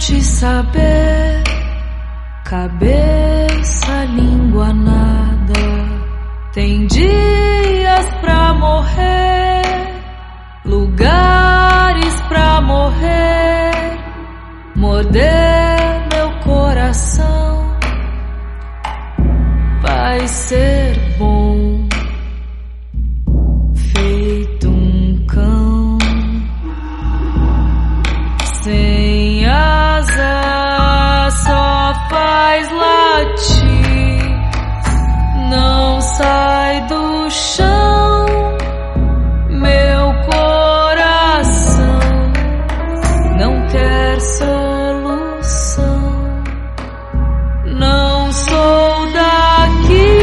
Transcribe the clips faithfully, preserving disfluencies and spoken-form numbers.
te saber, cabeça, língua, nada. Tem dias pra morrer, lugares pra morrer, morder meu coração. Vai ser bom, feito um cão sem asa, só faz latir, não sai do chão meu coração, não quer solução, não sou daqui,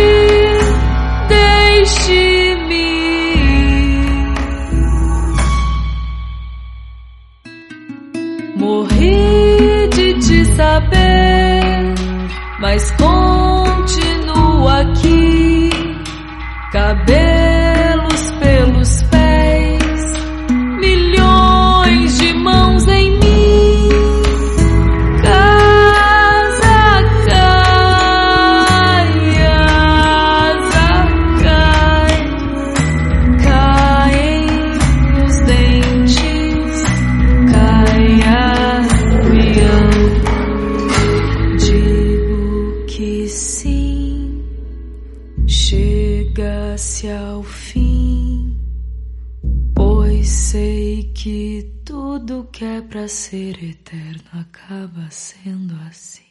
deixe-me ir. Morri de te saber, mas continuo aqui, cabelos pelos pés, milhões de mãos em mim, casa cai, asa cai, caem os dentes, cai avião. Digo que sim, chega-se ao fim, pois sei que tudo que é pra ser eterno acaba sendo assim.